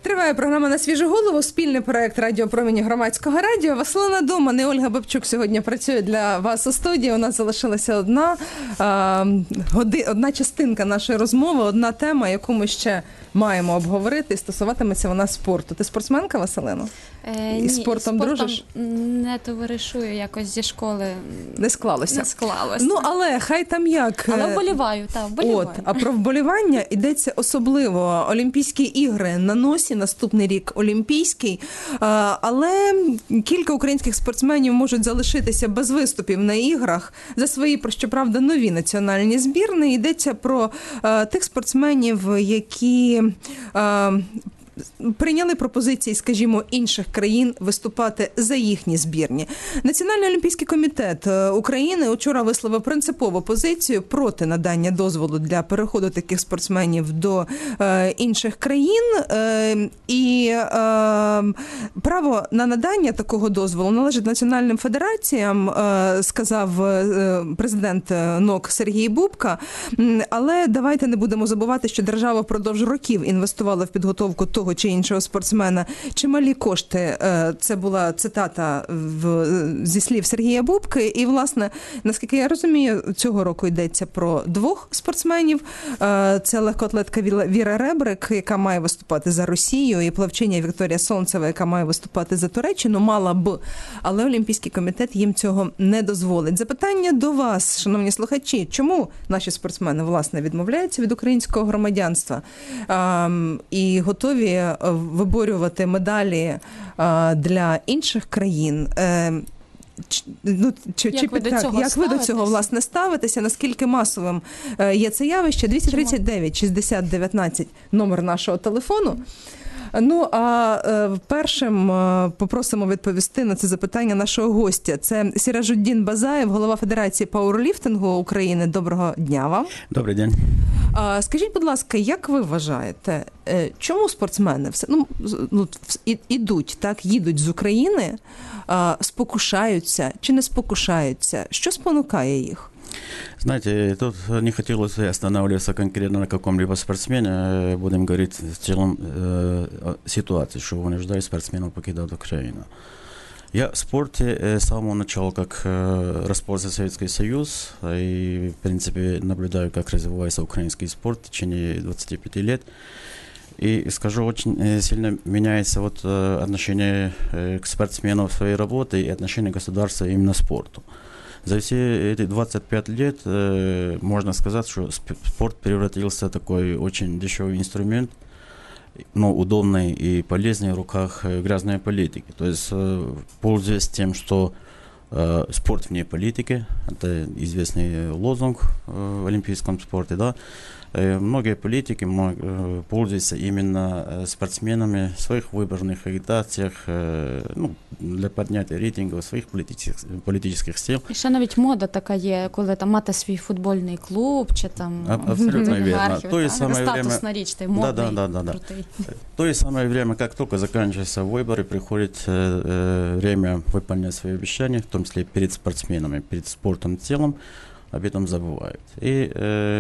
Триває програма «На свіжу голову», спільний проект Радіо Промені Громадського радіо. Василина Доман і Ольга Бабчук сьогодні працюють для вас у студії. У нас залишилася одна частинка нашої розмови, одна тема, яку ми ще маємо обговорити, і стосуватиметься вона спорту. Ти спортсменка, Василино? Ні, спортом дружиш? Не товаришую, якось зі школи не склалося. Не склалося. Ну, але хай там як. Але вболіваю, так, вболіваю. А про вболівання йдеться особливо. Олімпійські ігри на носі, наступний рік олімпійський. Але кілька українських спортсменів можуть залишитися без виступів на іграх за свої, щоправда, нові національні збірні. Йдеться про тих спортсменів, які прийняли пропозиції, скажімо, інших країн виступати за їхні збірні. Національний олімпійський комітет України вчора висловив принципову позицію проти надання дозволу для переходу таких спортсменів до інших країн. І право на надання такого дозволу належить національним федераціям, сказав президент НОК Сергій Бубка. Але давайте не будемо забувати, що держава впродовж років інвестувала в підготовку того чи іншого спортсмена чималі кошти. Це була цитата зі слів Сергія Бубки. І, власне, наскільки я розумію, цього року йдеться про двох спортсменів. Це легкоатлетка Віра Ребрик, яка має виступати за Росію, і плавчиня Вікторія Солнцева, яка має виступати за Туреччину, мала б. Але Олімпійський комітет їм цього не дозволить. Запитання до вас, шановні слухачі, чому наші спортсмени, власне, відмовляються від українського громадянства і готові виборювати медалі для інших країн? Як ви до цього, власне, ставитеся? Наскільки масовим є це явище? 239 60 19 номер нашого телефону. Ну, а першим попросимо відповісти на це запитання нашого гостя. Це Сіражуддін Базаєв, голова Федерації пауерліфтингу України. Доброго дня вам. Добрий день. Скажіть, будь ласка, як ви вважаєте, чому спортсмени їдуть з України, спокушаються чи не спокушаються? Що спонукає їх? Знаете, тут не хотелось останавливаться конкретно на каком-либо спортсмене. Будем говорить в целом ситуации, что вынуждает спортсменов покидать Украину. Я в спорте с самого начала, как распался Советский Союз, и, в принципе, наблюдаю, как развивается украинский спорт в течение 25 лет. И скажу, очень сильно меняется отношение к спортсменам в своей работе и отношение государства именно к спорту. За все эти 25 лет можно сказать, что спорт превратился в такой очень дешевый инструмент, но удобный и полезный в руках грязной политики. То есть, пользуясь тем, что спорт вне политики, это известный лозунг в олимпийском спорте, да, многие политики пользуются именно спортсменами в своих выборных агитациях, для поднятия рейтингов своїх політичних сил. І ще навіть мода така є, коли там мати свій футбольний клуб, чи там абсолютно верно. Статусна річ, ти модний, крутий. В то же самое время, как только заканчиваются выборы, приходит время выполнять свои обещания, в том числе перед спортсменами, перед спортом в целом, об этом забывают. И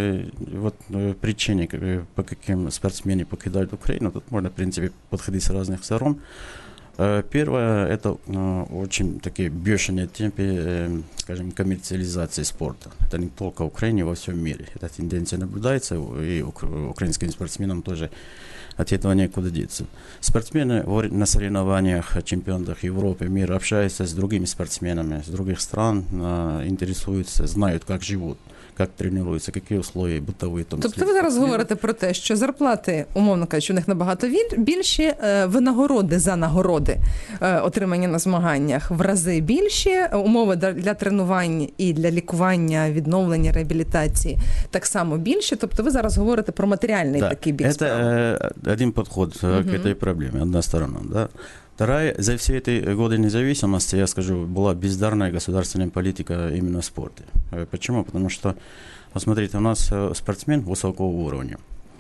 причины, по каким спортсмены покидают Украину, тут можно, в принципе, подходить с разных сторон. Первое, это очень такие бешеные темпы, скажем, коммерциализации спорта. Это не только в Украине, во всем мире. Эта тенденция наблюдается, и украинским спортсменам тоже от этого некуда деться. Спортсмены на соревнованиях, чемпионатах Европы, мира общаются с другими спортсменами с других стран, интересуются, знают, как живут, як тренуються, які условия бытові. Тобто ви зараз говорите про те, що зарплати, умовно кажучи, у них набагато більші, винагороди за нагороди, отримані на змаганнях, в рази більші, умови для тренувань і для лікування, відновлення, реабілітації так само більші. Тобто ви зараз говорите про матеріальний такий бік справи. Це один підход к этой проблеме, одна сторона, да. Вторая, за все эти годы независимости, я скажу, была бездарная государственная политика именно в спорте. Почему? Потому что, вот смотрите, у нас спортсмен высокого уровня.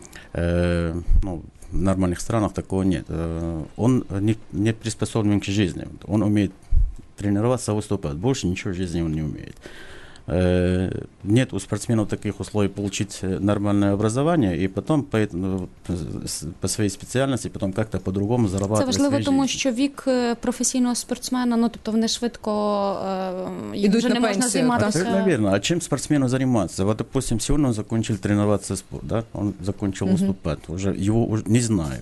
В нормальных странах такого нет. Он не приспособлен к жизни. Он умеет тренироваться, выступать. Больше ничего в жизни он не умеет. Нет у спортсменов таких условий получить нормальное образование и потом по своей специальности потом как-то по-другому зарабатывать. Це важливо, своей тому жизни. що вік професійного спортсмена, ну тобто вони швидко їм Ідуть вже на не можна пенсію, займатися. Абсолютно верно. А чем спортсмену заниматься? Вот, допустим, сегодня он закончил тренироваться спорт, да? Он закончил выступать. Уже его уже не знают.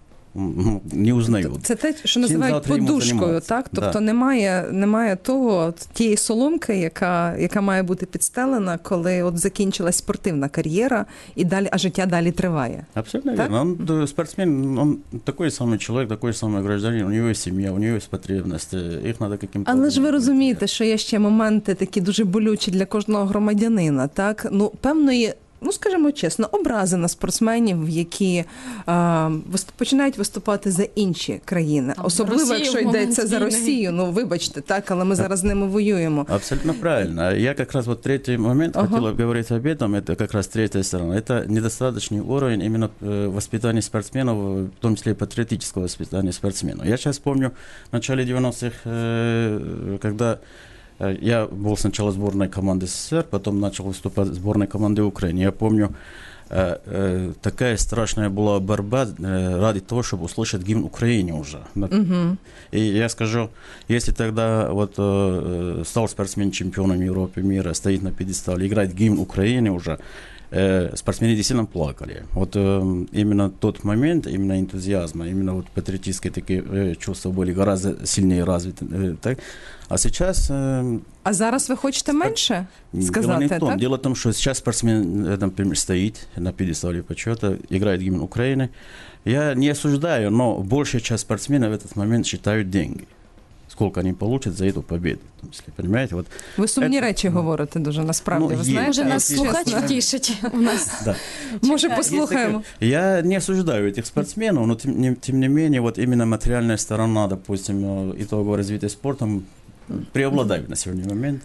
Не узнають. Це те, що Чим називають завтра йому подушкою, займатися? так? Тобто Да. немає тієї соломки, яка має бути підстелена, коли от закінчилась спортивна кар'єра, і далі, а життя далі триває. Абсолютно Так? верно. Он спортсмен, он такой самый человек, такой самый гражданин, у него есть семья, у него есть потребности, их надо каким-то... Але ж ви образом розумієте, що є ще моменти такі дуже болючі для кожного громадянина, так? Ну, певної, ну, скажімо чесно, образи на спортсменів, які починають виступати за інші країни. Там, Особливо, Росію якщо в момент йдеться за війни. Росію. Ну, вибачте, так, але ми зараз з ними воюємо. Абсолютно правильно. Я как раз вот третий момент хотел говорить об этом, это как раз третья сторона. Это недостаточный уровень именно воспитания спортсменов, в том числе и патриотического воспитания спортсменов. Я сейчас помню в начале 90-х, когда я был сначала сборной команды СССР, потом начал выступать в сборной команды Украины. Я помню, такая страшная была борьба ради того, чтобы услышать гимн Украине уже. И я скажу, если тогда вот стал спортсмен чемпионом Европы, мира, стоит на пьедестале, играет гимн Украины уже, спортсмены действительно плакали. Вот именно тот момент, именно энтузиазма, именно вот патриотические такие чувства были гораздо сильнее развиты. Так? А сейчас... А зараз ви хочете менше сказати, дело не в том. так? Дело в том, что сейчас спортсмен, например, стоит на пьедестале почета, играет гимн Украины. Я не осуждаю, но большая часть спортсменов в этот момент считают деньги. Сколько они получат за эту победу. В том числе, понимаете? Вот Ви сумні это- речі говорите дуже, насправді, Ну, ви є. знаєте? Може, нас Чесно. слухач тішить у нас. да. Може, Чекай. послухаємо. Я не осуждаю этих спортсменов, но тем не менее, вот именно материальная сторона, допустим, итогового развития спортом преобладает на сегодняшний момент.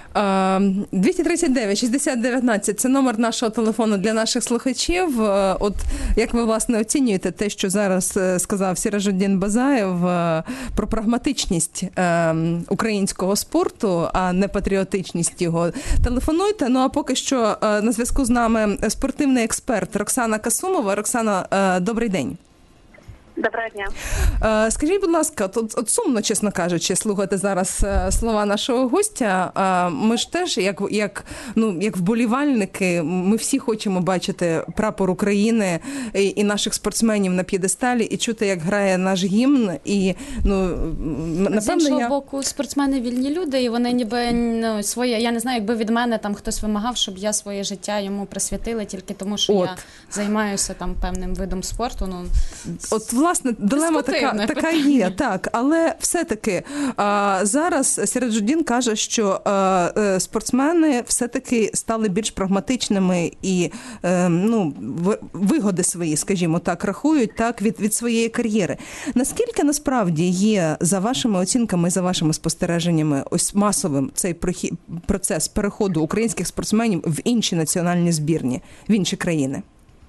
239-6019 – це номер нашого телефону для наших слухачів. От як ви, власне, оцінюєте те, що зараз сказав Сіражуддін Базаєв про прагматичність українського спорту, а не патріотичність його? Телефонуйте. Ну, а поки що на зв'язку з нами спортивний експерт Роксана Касумова. Роксана, добрий день. Доброго дня. Скажіть, будь ласка, от сумно, чесно кажучи, слухати зараз слова нашого гостя. Ми ж теж, як вболівальники, ми всі хочемо бачити прапор України і наших спортсменів на п'єдесталі, і чути, як грає наш гімн. І, напевно, З іншого боку, спортсмени вільні люди, і вони ніби своє, я не знаю, якби від мене там хтось вимагав, щоб я своє життя йому присвятила тільки тому, що я займаюся там певним видом спорту. От, власне, дилема така є, так. Але все-таки зараз Сіраджуддін каже, що спортсмени все-таки стали більш прагматичними і вигоди свої, скажімо так, рахують так від своєї кар'єри. Наскільки насправді є, за вашими оцінками, за вашими спостереженнями, ось масовим цей процес переходу українських спортсменів в інші національні збірні, в інші країни?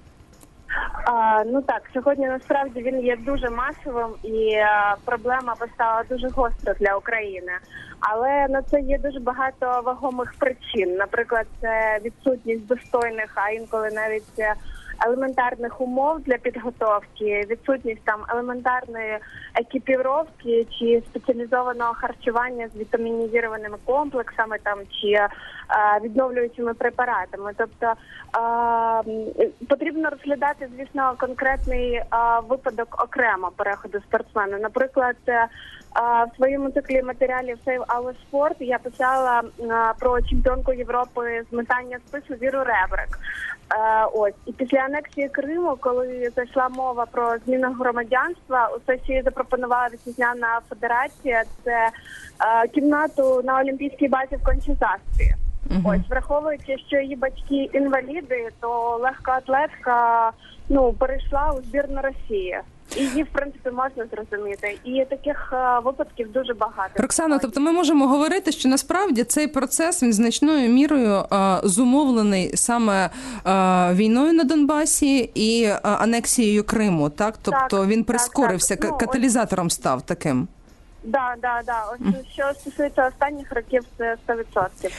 Ну так, сьогодні насправді він є дуже масовим і проблема постала дуже гостро для України. Але на це є дуже багато вагомих причин. Наприклад, це відсутність достойних, а інколи навіть елементарних умов для підготовки, відсутність там елементарної екіпіровки чи спеціалізованого харчування з вітамінізованими комплексами там чи відновлюючими препаратами. Тобто потрібно розглядати, звісно, конкретний випадок окремо переходу спортсмена. Наприклад, в своєму циклі матеріалів Save Our Sport я писала про чемпіонку Європи з метання спису Віру Ребрик. Ось. І після анексії Криму, коли зайшла мова про зміну громадянства, у сесії запропонувала вітчизняна федерація це кімнату на Олімпійській базі в Кончі-Заспі. Ось, враховуючи, що її батьки інваліди, то легкоатлетка перейшла у збірну Росії. І її, в принципі, можна зрозуміти. І таких випадків дуже багато. Роксана, тобто ми можемо говорити, що насправді цей процес, він значною мірою зумовлений саме війною на Донбасі і анексією Криму, так? Тобто він прискорився, каталізатором став таким. Да. Ось що стосується останніх років, це 100%, так.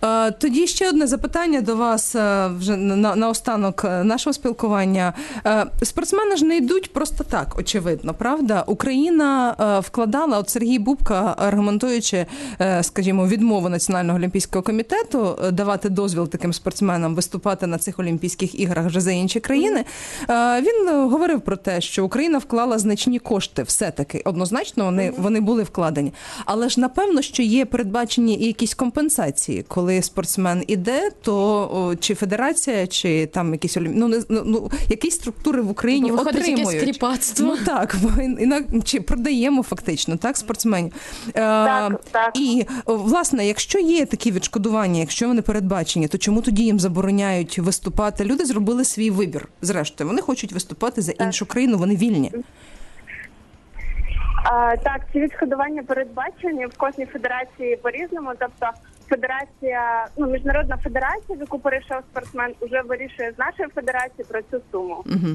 Тоді ще одне запитання до вас вже на останок нашого спілкування. Спортсмени ж не йдуть просто так, очевидно, правда? Україна вкладала, от Сергій Бубка, аргументуючи, скажімо, відмову Національного олімпійського комітету давати дозвіл таким спортсменам виступати на цих Олімпійських іграх вже за інші країни, він говорив про те, що Україна вклала значні кошти все-таки. Однозначно вони були вкладені. Але ж, напевно, що є передбачені і якісь компенсації, коли спортсмен іде, то чи федерація, чи там якісь якісь структури в Україні виходить отримують. Якесь кріпацтво. Ну так, чи продаємо фактично, так, спортсменів. Так. І, власне, якщо є такі відшкодування, якщо вони передбачені, то чому тоді їм забороняють виступати? Люди зробили свій вибір, зрештою. Вони хочуть виступати за іншу країну, вони вільні. Так, ці відшкодування передбачені в кожній федерації по-різному. Тобто федерація, міжнародна федерація, в яку перейшов спортсмен, вже вирішує з нашої федерації про цю суму. Угу.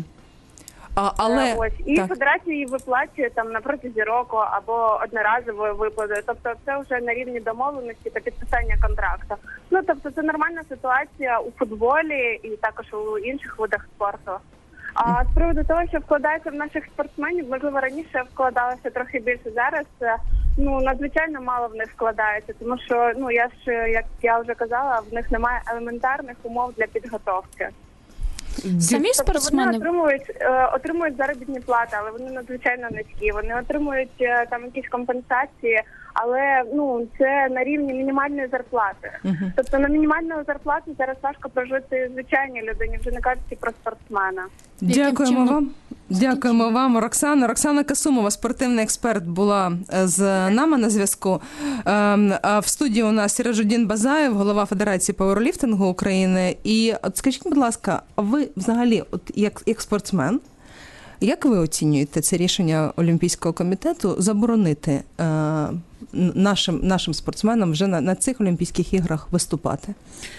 І федерація її виплачує там на протязі року або одноразовою виплатою. Тобто це вже на рівні домовленості та підписання контракту. Тобто це нормальна ситуація у футболі і також у інших видах спорту. А з приводу того, що вкладається в наших спортсменів, можливо, раніше вкладалося трохи більше. Зараз надзвичайно мало в них вкладається, тому що, як я вже казала, в них немає елементарних умов для підготовки. Самі спортсмени вони отримують заробітні плати, але вони надзвичайно низькі. Вони отримують там якісь компенсації, але це на рівні мінімальної зарплати. Тобто на мінімальну зарплату зараз важко прожити звичайній людині, вже не кажучи про спортсмена. Дякуємо вам. Дякуємо вам, Роксана. Роксана Касумова, спортивний експерт, була з нами на зв'язку. А в студії у нас Сіражудін Базаєв, голова Федерації пауерліфтингу України. І от скажіть, будь ласка, а ви взагалі, от як спортсмен, як ви оцінюєте це рішення Олімпійського комітету заборонити нашим спортсменам вже на цих Олімпійських іграх виступати?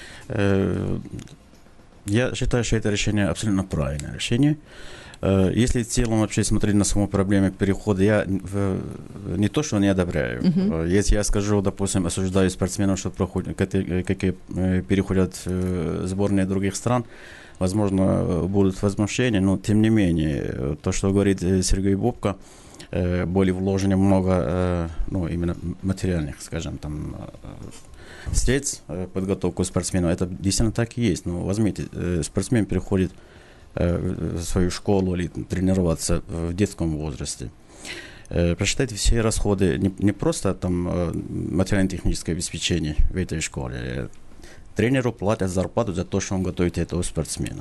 Я считаю, что это решение абсолютно правильное решение. Если в целом вообще смотреть на саму проблему перехода, я не то, что не одобряю. Если я скажу, допустим, осуждаю спортсменов, что какие переходят сборные других стран, возможно, будут возмущения, но тем не менее, то, что говорит Сергей Бубка, были вложены много, именно материальных, скажем, там, средств подготовку спортсменов, это действительно так и есть. Но возьмите, спортсмен переходит в свою школу или тренироваться в детском возрасте. Посчитайте все расходы, не просто там материально-техническое обеспечение в этой школе. Тренеру платят зарплату за то, что он готовит этого спортсмена.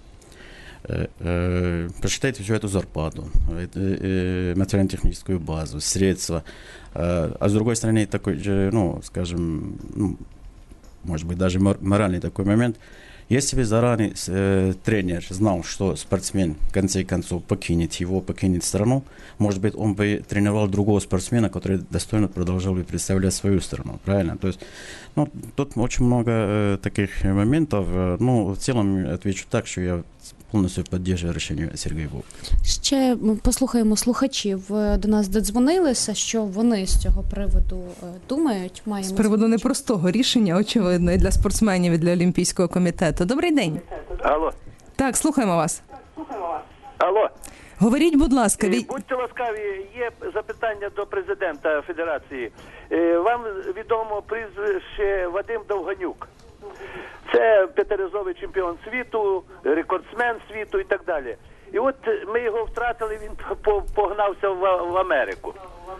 Посчитайте всю эту зарплату, материально-техническую базу, средства. А с другой стороны, такой же, скажем, может быть, даже моральный такой момент. Если бы заранее тренер знал, что спортсмен в конце концов покинет страну, может быть, он бы тренировал другого спортсмена, который достойно продолжал бы представлять свою страну, правильно? То есть, тут очень много таких моментов. В целом, отвечу так, что я повністю підтримую рішення Сергія Бубки. Ще послухаємо слухачів. До нас додзвонилися, що вони з цього приводу думають. З приводу непростого рішення, очевидно, і для спортсменів, і для Олімпійського комітету. Добрий день. Алло. Так, слухаємо вас. Алло. Говоріть, будь ласка. Будьте ласкаві, є запитання до президента Федерації. Вам відомо прізвище Вадим Довганюк. Це п'ятиразовий чемпіон світу, рекордсмен світу і так далі. І от ми його втратили, він погнався в Америку.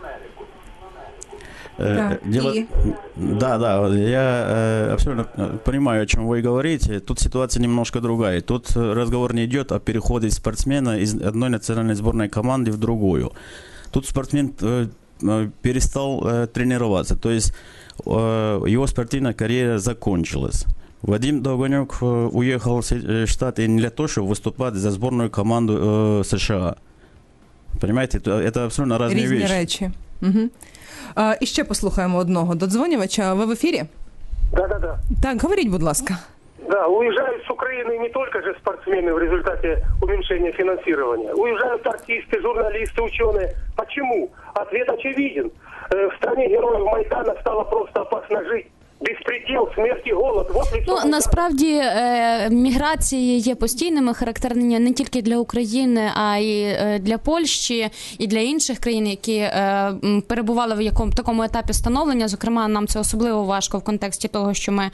Да, я абсолютно понимаю, о чем вы говорите. Тут ситуация немножко другая. Тут разговор не идет о переходе спортсмена из одной национальной сборной команды в другую. Тут спортсмен перестал тренироваться, то есть его спортивная карьера закончилась. Вадим Довганюк уехал в Штаты не для того, чтобы выступать за сборную команду США. Понимаете, это абсолютно разные вещи. Різні речі. Угу. І ще послухаємо одного додзвонювача. Ви в ефірі? Да. Так, говоріть, будь ласка. Да, уезжают с Украины не только же спортсмены в результате уменьшения финансирования. Уезжают артисты, журналисты, ученые. Почему? Ответ очевиден. В стране героев Майдана стало просто опасно жить. беспредел, смерть и голод. Вот лицо. Ну, насправді міграції є постійними, характерні не тільки для України, а й для Польщі і для інших країн, які перебували в такому етапі становлення. Зокрема, нам це особливо важко в контексті того, що ми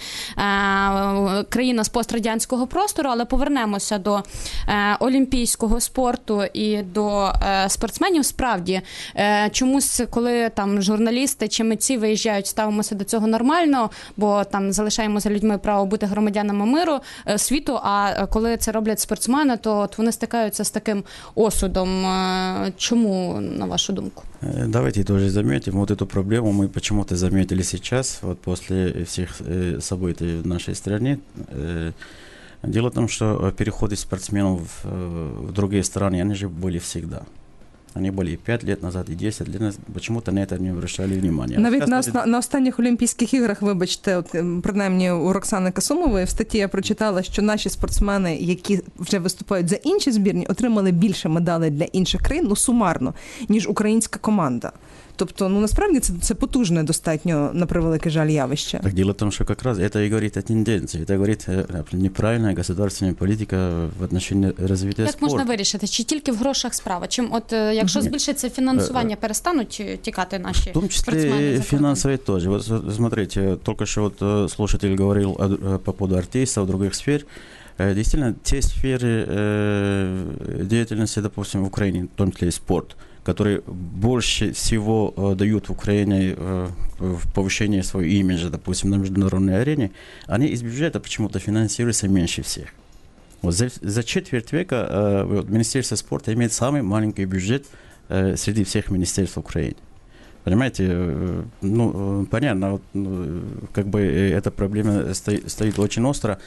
країна з пострадянського простору, але повернемося до олімпійського спорту і до спортсменів. Справді, чомусь, коли там журналісти чи митці виїжджають, ставимося до цього нормально, бо там залишаємо за людьми право бути громадянами миру, світу, а коли це роблять спортсмени, то от вони стикаються з таким осудом. Чому, на вашу думку? Давайте тоже заметим, вот эту проблему мы почему-то заметили сейчас, вот после всех событий в нашей стране. Дело в том, что переходы спортсменов в другие страны, они же были всегда. Они были и 5 лет назад, и 10 лет назад. Почему-то на это не обращали внимания. Навіть на останніх Олімпійських іграх, вибачте, от, принаймні у Роксани Касумової в статті я прочитала, що наші спортсмени, які вже виступають за інші збірні, отримали більше медалей для інших країн, ну сумарно, ніж українська команда. Тобто, ну насправді це потужне достатньо, на превеликий жаль, явище. Так дело в том, что как раз это и говорит о тенденции. Это говорит неправильная государственная политика в отношении развития спорта. Як можна вирішити? Чи тільки в грошах справа? Чим от якщо збільшиться фінансування, перестануть тікати наші спортсмени? В том числе финансовые тоже. Вот смотрите, только что вот слушатель говорил по поводу артистов, других сфер. Действительно, те сферы деятельности, допустим, в Украине, в том числе и спорт, которые больше всего дают в Украине в повышении своего имиджа, допустим, на международной арене, они из бюджета почему-то финансируются меньше всех. Вот за четверть века Министерство спорта имеет самый маленький бюджет среди всех министерств Украины. Понимаете, ну, понятно, вот, как бы эта проблема стоит очень остро,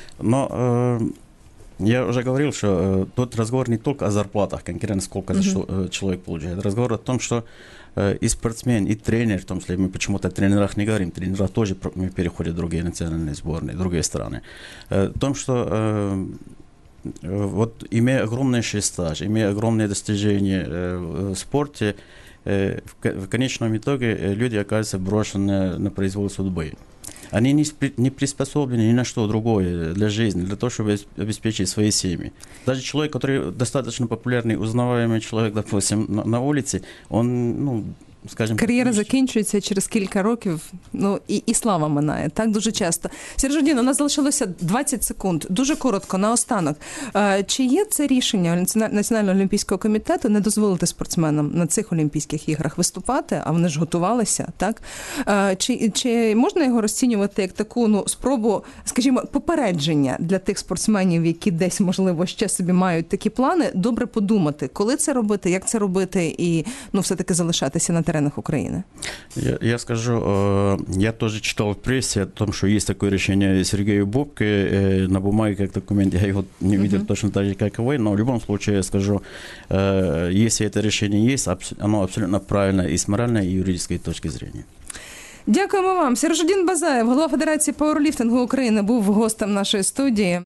но я уже говорил, что тот разговор не только о зарплатах, конкретно сколько человек получает. Разговор о том, что и спортсмен, и тренер, в том числе мы почему-то о тренерах не говорим, тренера тоже переходят в другие национальные сборные, другие страны. В том, что вот имея огромный стаж, имея огромные достижения в спорте, в конечном итоге люди оказываются брошены на произвол судьбы. Они не приспособлены ни на что другое для жизни, для того, чтобы обеспечить свои семьи. Даже человек, который достаточно популярный, узнаваемый человек, допустим, на улице, он, ну, скажімо, кар'єра закінчується через кілька років, ну і слава минає, так дуже часто. Сержудін, у нас залишилося 20 секунд. Дуже коротко, наостанок. Чи є це рішення Національного олімпійського комітету не дозволити спортсменам на цих Олімпійських іграх виступати, а вони ж готувалися, так? Чи можна його розцінювати як таку, ну, спробу, скажімо, попередження для тих спортсменів, які десь, можливо, ще собі мають такі плани, добре подумати, коли це робити, як це робити і, ну, все-таки залишатися на теренах Украины? Я скажу, я тоже читал в прессе о том, что есть такое решение Сергея Бубки на бумаге как документ. Я его не видел точно так же, как и вы, но в любом случае я скажу, если это решение есть, оно абсолютно правильно и с моральной, и юридической точки зрения. Дякуємо вам. Сержудін Базаєв, голова Федерації пауерліфтингу України, був гостем нашої студії.